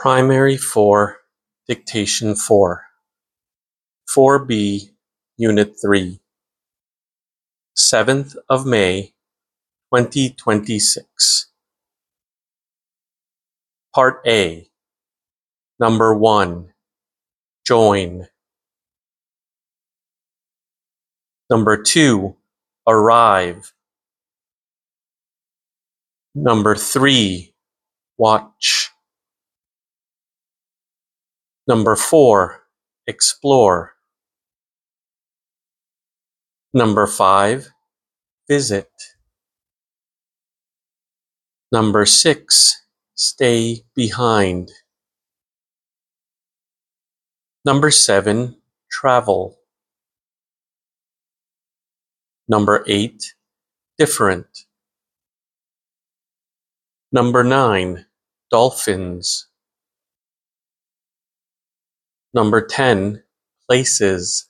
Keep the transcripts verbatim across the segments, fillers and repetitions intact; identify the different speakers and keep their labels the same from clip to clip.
Speaker 1: Primary four, Dictation four. four B, Unit three. seventh of May, twenty twenty-six. Part A. Number one, Join. Number two, Arrive. Number three, Watch. Number four, Explore. Number five, Visit. Number six, Stay behind. Number seven, Travel. Number eight, Different. Number nine, Dolphins. Number ten, Places.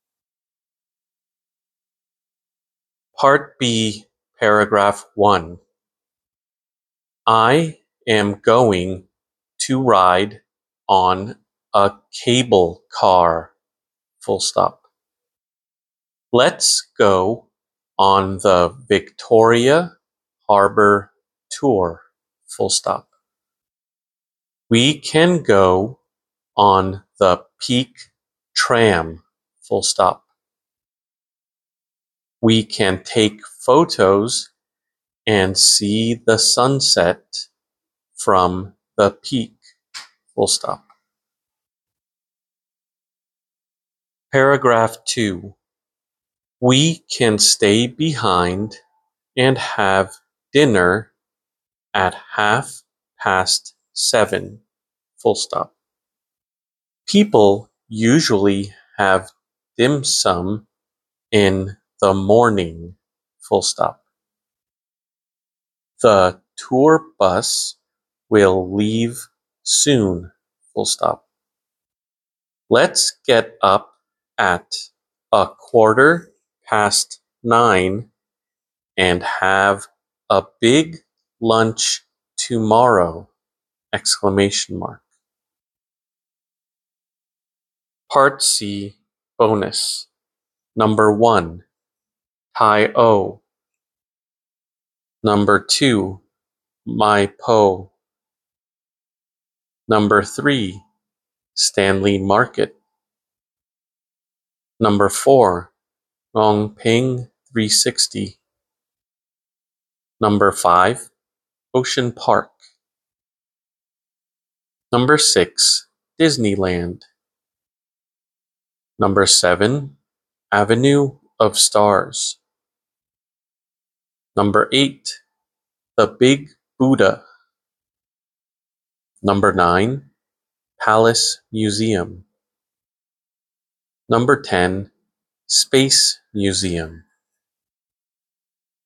Speaker 1: Part B, Paragraph one. I am going to ride on a cable car. Full stop. Let's go on the Victoria Harbor tour. Full stop. We can go on the Peak Tram. Full stop. We can take photos and see the sunset from the peak. Full stop. Paragraph two. We can stay behind and have dinner at half past seven. Full stop. People usually have dim sum in the morning. Full stop. The tour bus will leave soon. Full stop. Let's get up at a quarter past nine and have a big lunch tomorrow! Exclamation mark. Part C, Bonus. Number one, Tai O. Number two, Mai Po. Number three, Stanley Market. Number four, Ngong Ping three sixty. Number five, Ocean Park. Number six, Disneyland. Number seven, Avenue of Stars. Number eight, The Big Buddha. Number nine, Palace Museum. Number ten, Space Museum.